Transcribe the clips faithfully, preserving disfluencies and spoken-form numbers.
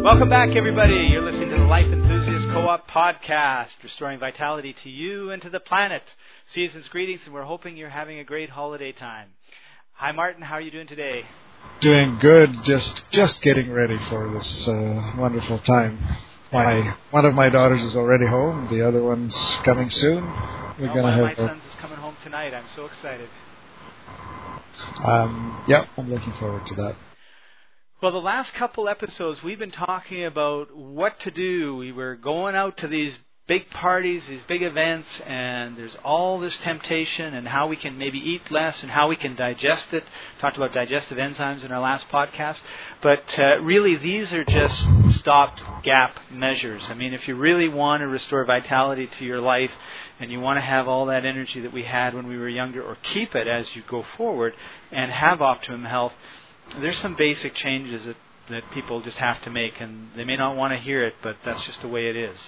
Welcome back, everybody. You're listening to the Life Enthusiast Co-op Podcast, restoring vitality to you and to the planet. Season's greetings, and we're hoping you're having a great holiday time. Hi, Martin. How are you doing today? Doing good. Just just getting ready for this uh, wonderful time. My one of my daughters is already home. The other one's coming soon. We're oh, gonna one have. of my A, sons is coming home tonight. I'm so excited. Um, yeah, I'm looking forward to that. Well, the last couple episodes, we've been talking about what to do. We were going out to these big parties, these big events, and there's all this temptation and how we can maybe eat less and how we can digest it. Talked about digestive enzymes in our last podcast. But uh, really, these are just stop-gap measures. I mean, if you really want to restore vitality to your life and you want to have all that energy that we had when we were younger, or keep it as you go forward and have optimum health, there's some basic changes that, that people just have to make, and they may not want to hear it, but that's just the way it is.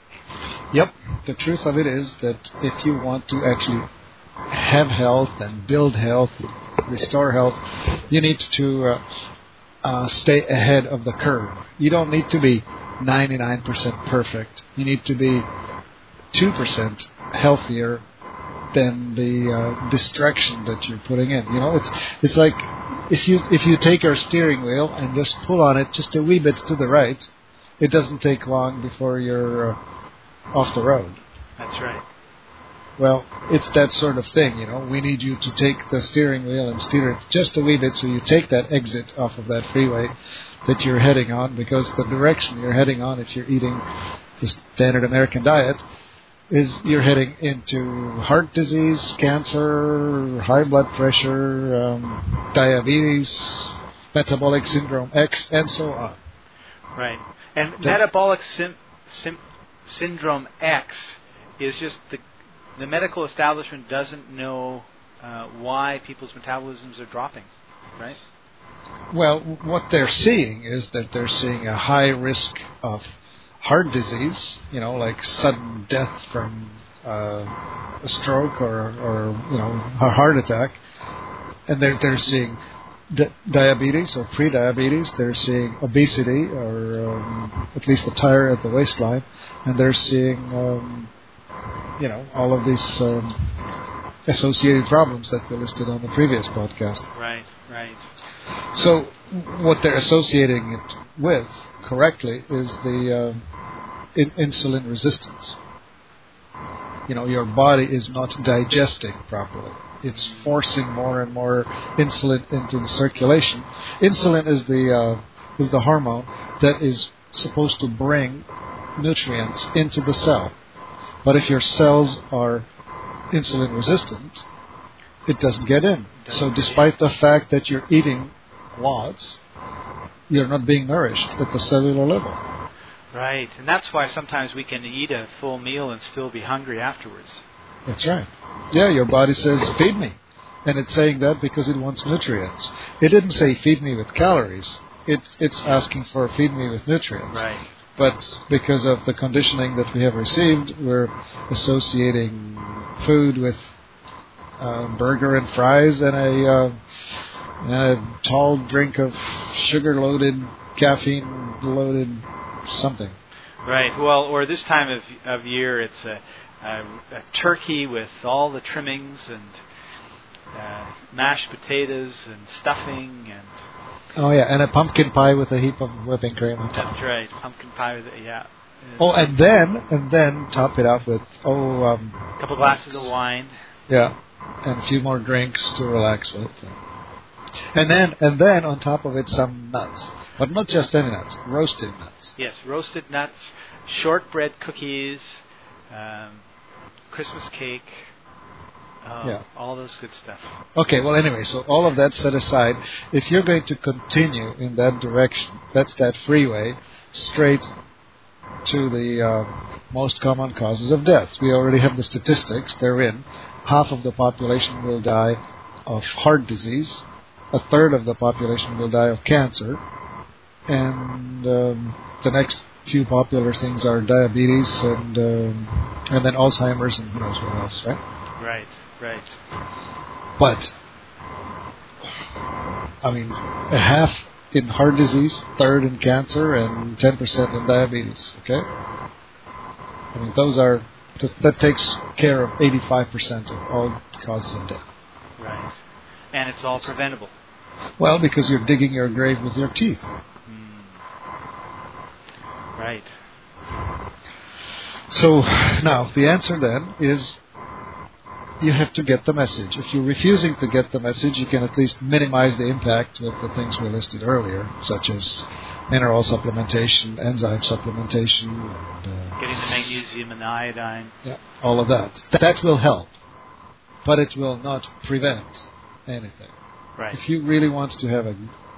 Yep. The truth of it is that if you want to actually have health and build health, restore health, you need to uh, uh, stay ahead of the curve. You don't need to be ninety-nine percent perfect. You need to be two percent healthier than the uh, distraction that you're putting in. You know, it's it's like if you if you take your steering wheel and just pull on it just a wee bit to the right, it doesn't take long before you're uh, off the road. That's right. Well, it's that sort of thing, you know. We need you to take the steering wheel and steer it just a wee bit so you take that exit off of that freeway that you're heading on, because the direction you're heading on, if you're eating the standard American diet, is you're heading into heart disease, cancer, high blood pressure, um, diabetes, metabolic syndrome X, and so on. Right. And The, metabolic sim, sim, syndrome X is just the the medical establishment doesn't know uh, why people's metabolisms are dropping, right? well, what they're seeing is that they're seeing a high risk of heart disease, you know, like sudden death from uh, a stroke or, or, you know, a heart attack. And they're, they're seeing di- diabetes or pre-diabetes. They're seeing obesity, or um, at least a tire at the waistline. And they're seeing, um, you know, all of these um, associated problems that we listed on the previous podcast. Right, right. So what they're associating it with, correctly, is the uh, in- insulin resistance. You know, your body is not digesting properly. It's forcing more and more insulin into the circulation. Insulin is the uh, is the hormone that is supposed to bring nutrients into the cell. But if your cells are insulin resistant, it doesn't get in. So despite the fact that you're eating lots, you're not being nourished at the cellular level. Right, and that's why sometimes we can eat a full meal and still be hungry afterwards. That's right. Yeah, your body says, feed me. And it's saying that because it wants nutrients. It didn't say, feed me with calories. It, it's asking for, feed me with nutrients. Right. But because of the conditioning that we have received, we're associating food with uh, burger and fries and a, uh, and a tall drink of sugar-loaded, caffeine-loaded something. Right. Well, or this time of of year, it's a, a, a turkey with all the trimmings and uh, mashed potatoes and stuffing and. Oh yeah, and a pumpkin pie with a heap of whipping cream on top. That's right, pumpkin pie with it, yeah. Oh, and then and then top it off with oh um, a couple glasses of wine. Yeah, and a few more drinks to relax with. And then and then on top of it some nuts. But not just any nuts, roasted nuts. Yes, roasted nuts, shortbread cookies, um, Christmas cake, uh, yeah. all those good stuff. Okay, well anyway, so all of that set aside, if you're going to continue in that direction, that's that freeway, straight to the uh, most common causes of death. We already have the statistics, they're in. Half of the population will die of heart disease, a third of the population will die of cancer, and um, the next few popular things are diabetes and um, and then Alzheimer's and who knows what else, right? Right, right. But I mean, a half in heart disease, third in cancer, and ten percent in diabetes. Okay? I mean, those are, that takes care of eighty-five percent of all causes of death. Right. And it's all preventable. Well, because you're digging your grave with your teeth. Mm. Right. So, now, the answer then is you have to get the message. If you're refusing to get the message, you can at least minimize the impact with the things we listed earlier, such as mineral supplementation, enzyme supplementation, and uh, getting the magnesium and the iodine. Yeah, all of that. That will help, but it will not prevent anything. Right. If you really want to have a...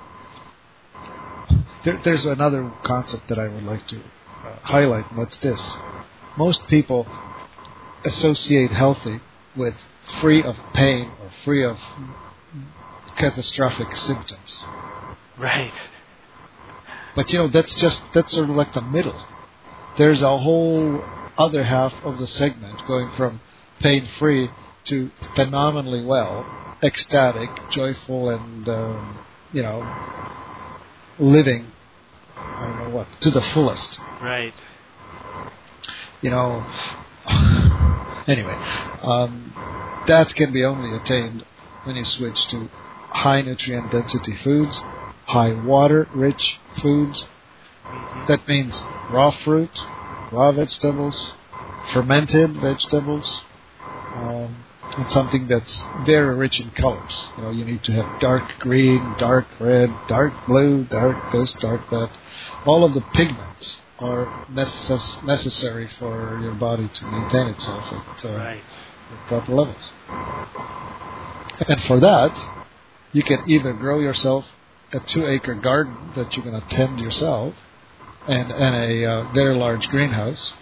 There, there's another concept that I would like to uh, highlight, and that's this. Most people associate healthy with free of pain or free of catastrophic symptoms. Right. But you know, that's just, that's sort of like the middle. There's a whole other half of the segment going from pain-free to phenomenally well, ecstatic, joyful, and, um, you know, living, I don't know what, to the fullest. Right. You know, anyway, um, that can be only attained when you switch to high nutrient density foods, high water rich foods. Mm-hmm. That means raw fruit, raw vegetables, fermented vegetables, um, and something that's very rich in colors. You know, you need to have dark green, dark red, dark blue, dark this, dark that. All of the pigments are necess- necessary for your body to maintain itself at uh, right. proper levels. And for that, you can either grow yourself a two-acre garden that you can tend yourself, and, and a uh, very large greenhouse,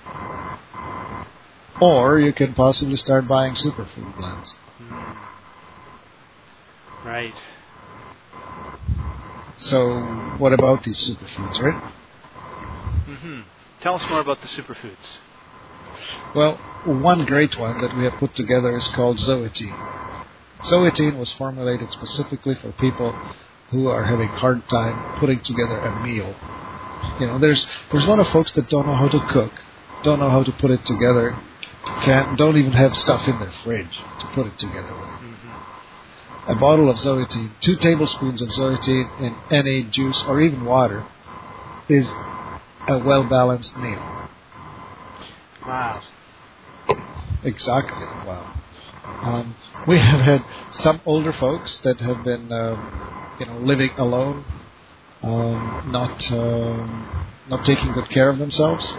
or you can possibly start buying superfood blends. Mm. Right. So, what about these superfoods, right? Mm-hmm. Tell us more about the superfoods. Well, one great one that we have put together is called Zoetine. Zoetine was formulated specifically for people who are having a hard time putting together a meal. You know, there's there's a lot of folks that don't know how to cook, don't know how to put it together, can't, don't even have stuff in their fridge to put it together with. Mm-hmm. A bottle of Zoetine, two tablespoons of Zoetine in any juice or even water is a well-balanced meal. Wow. Exactly, wow. Um, we have had some older folks that have been, um, you know, living alone, um, not um, not taking good care of themselves,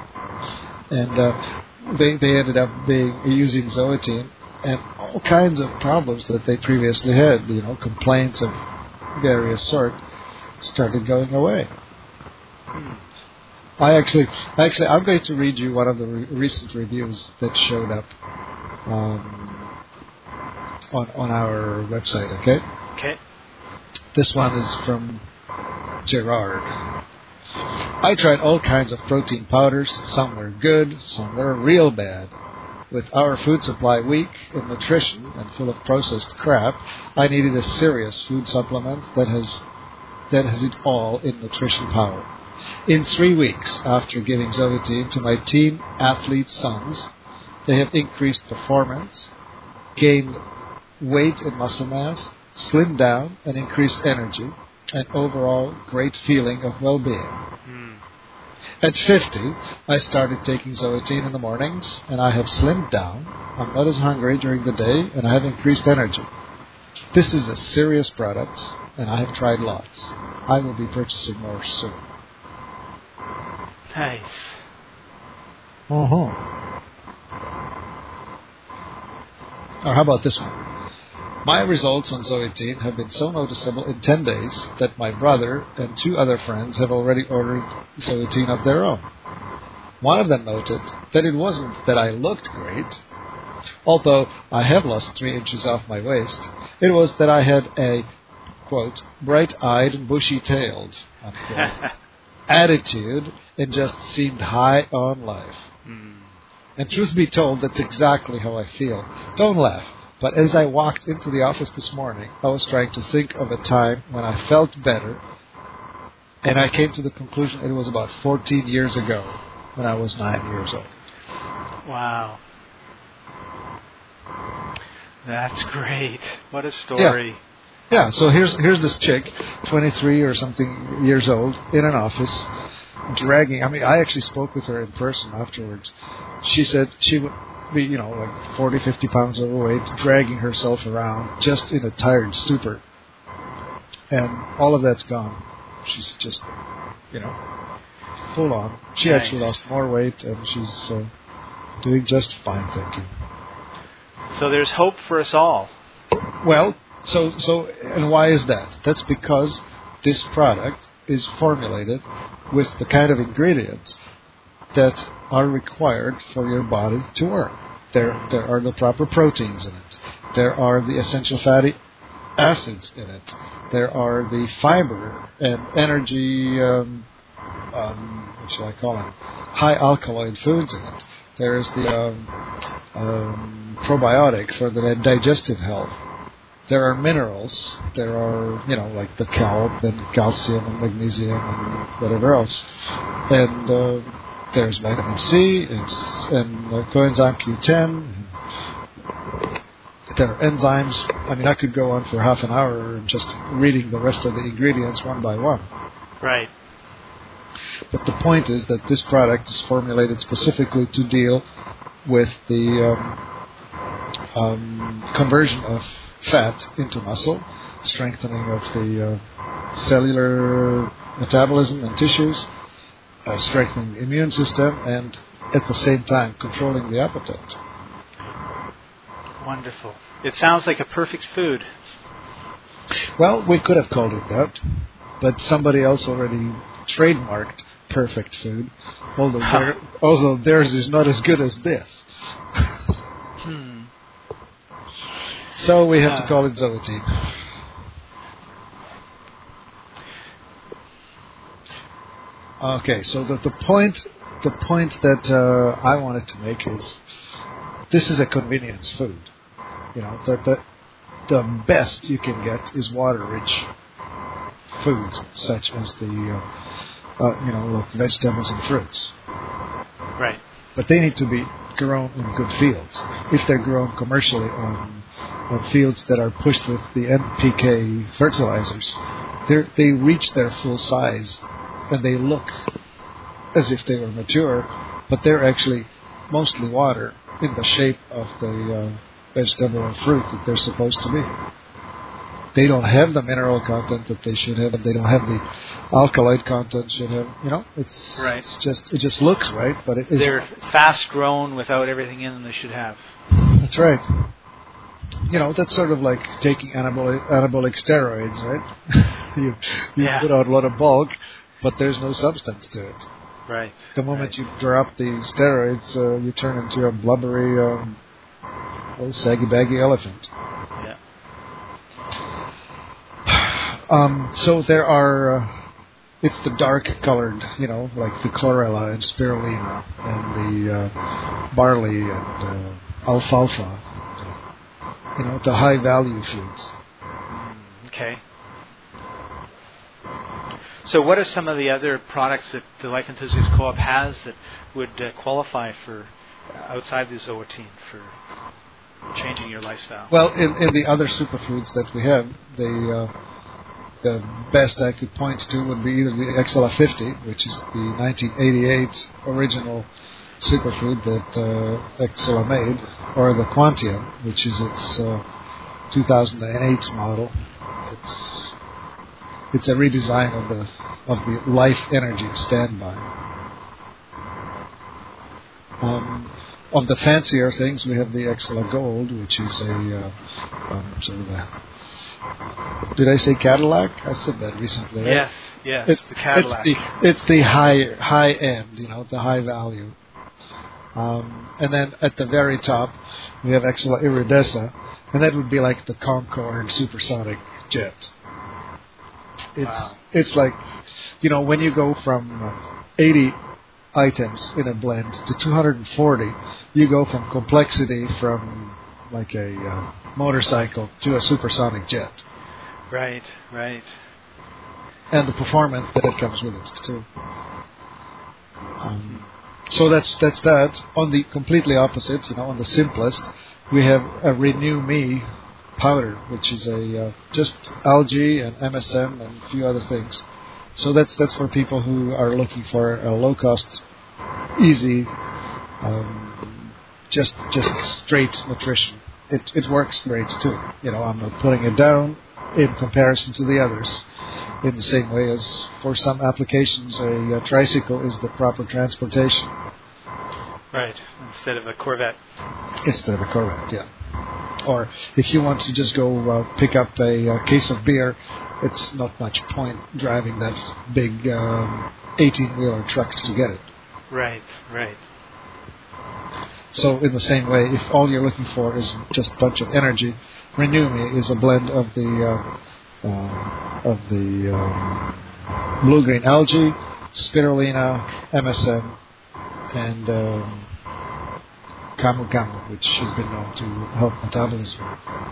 and uh, they they ended up being using Zoetine, and all kinds of problems that they previously had, you know, complaints of various sort, started going away. Hmm. I actually, actually, I'm going to read you one of the re- recent reviews that showed up um, on on our website. Okay. Okay. This one is from Gerard. I tried all kinds of protein powders. Some were good, some were real bad. With our food supply weak in nutrition and full of processed crap, I needed a serious food supplement that has that has it all in nutrition power. In three weeks after giving Zoetine to my teen athlete sons, they have increased performance, gained weight and muscle mass, slimmed down and increased energy, and overall great feeling of well-being. Mm. At fifty, I started taking Zoetine in the mornings, and I have slimmed down. I'm not as hungry during the day, and I have increased energy. This is a serious product, and I have tried lots. I will be purchasing more soon. Nice. Uh-huh. Or how about this one? My results on Zoetine have been so noticeable in ten days that my brother and two other friends have already ordered Zoetine of their own. One of them noted that it wasn't that I looked great, although I have lost three inches off my waist. It was that I had a, quote, bright-eyed, bushy-tailed, unquote, attitude and just seemed high on life. Mm. And truth be told, that's exactly how I feel. Don't laugh. But as I walked into the office this morning, I was trying to think of a time when I felt better, and I came to the conclusion it was about fourteen years ago when I was nine years old. Wow. That's great. What a story. Yeah. Yeah, so here's here's this chick, twenty-three or something years old, in an office, dragging. I mean, I actually spoke with her in person afterwards. She said she would be, you know, like forty, fifty pounds overweight, dragging herself around just in a tired stupor. And all of that's gone. She's just, you know, full on. She Nice. actually lost more weight, and she's uh, doing just fine, thank you. So there's hope for us all. Well, so so and why is that? That's because this product is formulated with the kind of ingredients that are required for your body to work. There there are the proper proteins in it. There are the essential fatty acids in it. There are the fiber and energy, um, um, what shall I call it, high alkaloid foods in it. There is the um, um, probiotic for the digestive health. There are minerals. There are, you know, like the kelp and calcium and magnesium and whatever else. And uh, there's vitamin C and, and uh, coenzyme Q ten. There are enzymes. I mean, I could go on for half an hour just reading the rest of the ingredients one by one. Right. But the point is that this product is formulated specifically to deal with the um, um, conversion of fat into muscle, strengthening of the uh, cellular metabolism and tissues, uh, strengthening the immune system, and at the same time controlling the appetite. Wonderful. It sounds like a perfect food. Well, we could have called it that, but somebody else already trademarked perfect food, although, their, although theirs is not as good as this. Hmm. So we have Uh, to call it Zoetine. Okay, so the, the point the point that uh, I wanted to make is this is a convenience food. You know, the, the, the best you can get is water-rich foods, such as the, uh, uh, you know, like vegetables and fruits. Right. But they need to be grown in good fields. If they're grown commercially on, on fields that are pushed with the N P K fertilizers, they reach their full size and they look as if they were mature, but they're actually mostly water in the shape of the uh, vegetable and fruit that they're supposed to be. They don't have the mineral content that they should have, and they don't have the alkaloid content should have. You know, it's, right. it's just it just looks right, but it is. They're fast grown without everything in them they should have. That's right. You know, that's sort of like taking anabolic, anabolic steroids, right? you you Yeah. put out a lot of bulk, but there's no substance to it. Right. The moment right. you drop the steroids, uh, you turn into a blubbery, um, old saggy baggy elephant. Yeah. Um, so there are, uh, it's the dark colored, you know, like the chlorella and spirulina and the uh, barley and uh, alfalfa, you know, the high value foods. Okay. So what are some of the other products that the Life Enthusiast Co-op has that would uh, qualify for uh, outside the Zoetine for changing your lifestyle? Well, in, in the other superfoods that we have, the uh, the best I could point to would be either the X L A fifty, which is the nineteen eighty-eight original superfood that uh, X L A made, or the Quantium, which is its uh, two thousand eight model. It's it's a redesign of the of the Life Energy Standby. Um, of the fancier things, we have the X L A Gold, which is a uh, um, sort of a. Did I say Cadillac? I said that recently, right? Yes, yes, it's, the Cadillac. It's the, it's the high high end, you know, the high value. Um, and then at the very top, we have X L A Iridessa, and that would be like the Concorde supersonic jet. It's Wow. it's like, you know, when you go from uh, eighty items in a blend to two hundred forty, you go from complexity from like a uh, motorcycle to a supersonic jet. Right, right. And the performance that it comes with it too. Um, so that's that's that. On the completely opposite, you know, on the simplest, we have a Renew Me powder, which is a uh, just algae and M S M and a few other things. So that's that's for people who are looking for a low cost, easy, um, just just straight nutrition. It it works great too. You know, I'm not putting it down in comparison to the others. In the same way as for some applications, a, a tricycle is the proper transportation. Right, instead of a Corvette. Instead of a Corvette, yeah. Or if you want to just go uh, pick up a, a case of beer, it's not much point driving that big um, eighteen-wheeler truck to get it. Right, right. So in the same way, if all you're looking for is just a bunch of energy, Renew Me is a blend of the uh, uh, of the um, blue-green algae, spirulina, M S M, and um, camu camu, which has been known to help metabolism.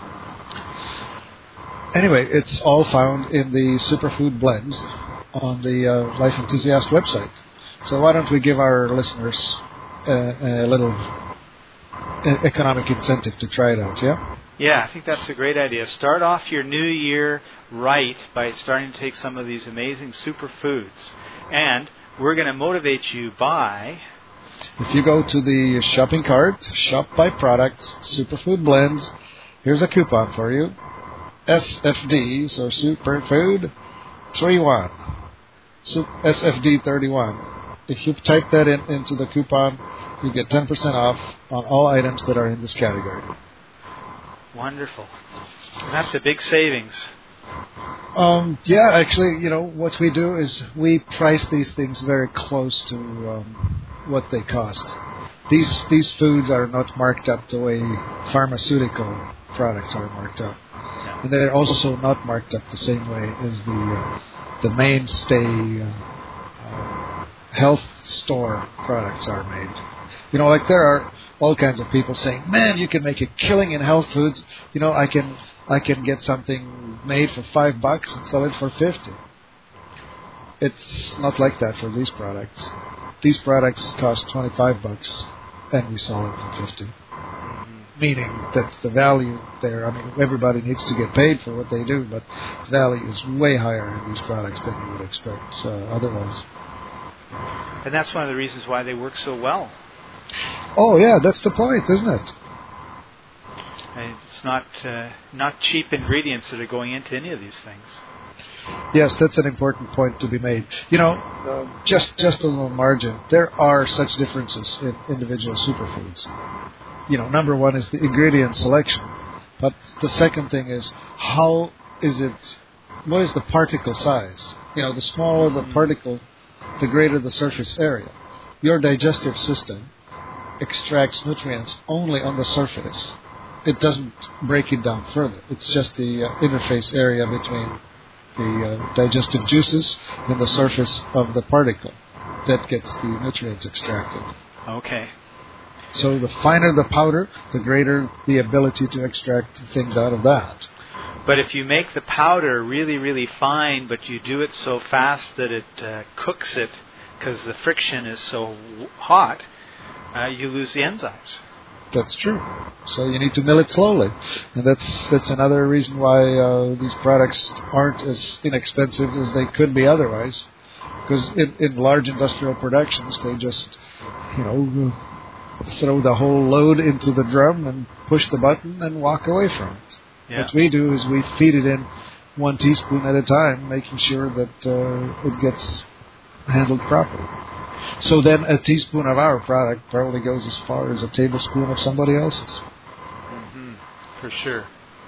Anyway, it's all found in the Superfood Blends on the uh, Life Enthusiast website. So why don't we give our listeners uh, a little economic incentive to try it out, yeah? Yeah, I think that's a great idea. Start off your new year right by starting to take some of these amazing superfoods. And we're going to motivate you by... If you go to the shopping cart, shop by products, Superfood Blends, here's a coupon for you. S F D, so Superfood thirty-one. S F D thirty-one. If you type that in into the coupon, you get ten percent off on all items that are in this category. Wonderful. That's a big savings. Um, yeah, actually, you know, what we do is we price these things very close to um, what they cost. These these foods are not marked up the way pharmaceutical products are marked up. No. And they're also not marked up the same way as the uh, the mainstay uh, uh, health store products are made. You know, like there are all kinds of people saying, "Man, you can make a killing in health foods. You know, I can I can get something made for five bucks and sell it for fifty." It's not like that for these products. These products cost twenty-five bucks, and we sell it for fifty. Meaning that the value there, I mean, everybody needs to get paid for what they do, but the value is way higher in these products than you would expect uh, otherwise. And that's one of the reasons why they work so well. Oh yeah, that's the point, isn't it? And it's not uh, not cheap ingredients that are going into any of these things. Yes, that's an important point to be made. You know, uh, just just on the margin, there are such differences in individual superfoods. You know, number one is the ingredient selection, but the second thing is how is it? What is the particle size? You know, the smaller the particle, the greater the surface area. Your digestive system extracts nutrients only on the surface. It doesn't break it down further. It's just the uh, interface area between the uh, digestive juices and the surface of the particle that gets the nutrients extracted. Okay. So the finer the powder, the greater the ability to extract things out of that. But if you make the powder really, really fine, but you do it so fast that it uh, cooks it because the friction is so hot, uh, you lose the enzymes. That's true. So you need to mill it slowly. And that's that's another reason why uh, these products aren't as inexpensive as they could be otherwise. Because in, in large industrial productions, they just, you know, throw the whole load into the drum and push the button and walk away from it. Yeah. What we do is we feed it in one teaspoon at a time, making sure that uh, it gets handled properly. So then a teaspoon of our product probably goes as far as a tablespoon of somebody else's. Mm-hmm. For sure.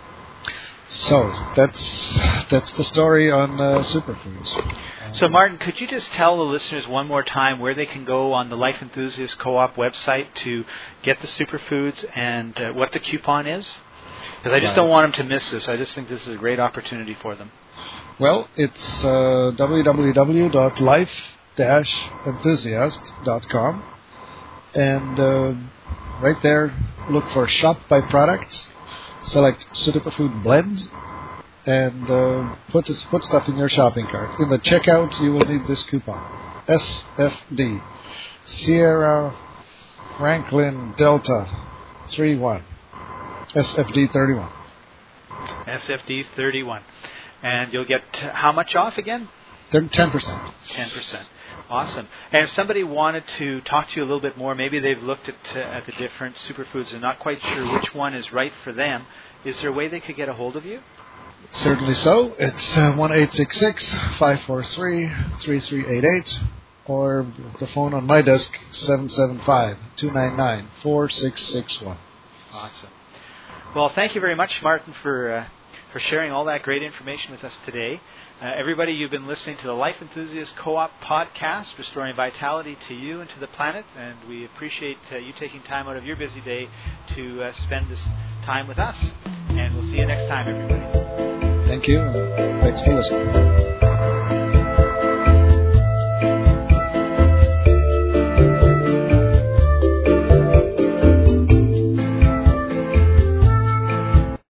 So that's that's the story on uh, superfoods. So Martin, could you just tell the listeners one more time where they can go on the Life Enthusiast Co-op website to get the superfoods and uh, what the coupon is? Because I just right. don't want them to miss this. I just think this is a great opportunity for them. Well, it's uh, w w w dot life dash enthusiast dot com, and uh, right there, look for Shop by Products, select Superfood Blend, and uh, put this, put stuff in your shopping cart. In the checkout, you will need this coupon, S F D, Sierra Franklin Delta thirty-one, S F D thirty-one. S F D thirty-one. And you'll get how much off again? ten percent. ten percent. Awesome. And if somebody wanted to talk to you a little bit more, maybe they've looked at uh, at the different superfoods and not quite sure which one is right for them, is there a way they could get a hold of you? Certainly so. It's uh, one eight six six, five four three, three three eight eight, or the phone on my desk, seven seven five, two nine nine, four six six one. Awesome. Well, thank you very much, Martin, for uh, for sharing all that great information with us today. Uh, everybody, you've been listening to the Life Enthusiast Co-op podcast, restoring vitality to you and to the planet, and we appreciate uh, you taking time out of your busy day to uh, spend this time with us. And we'll see you next time, everybody. Thank you, and thanks for listening.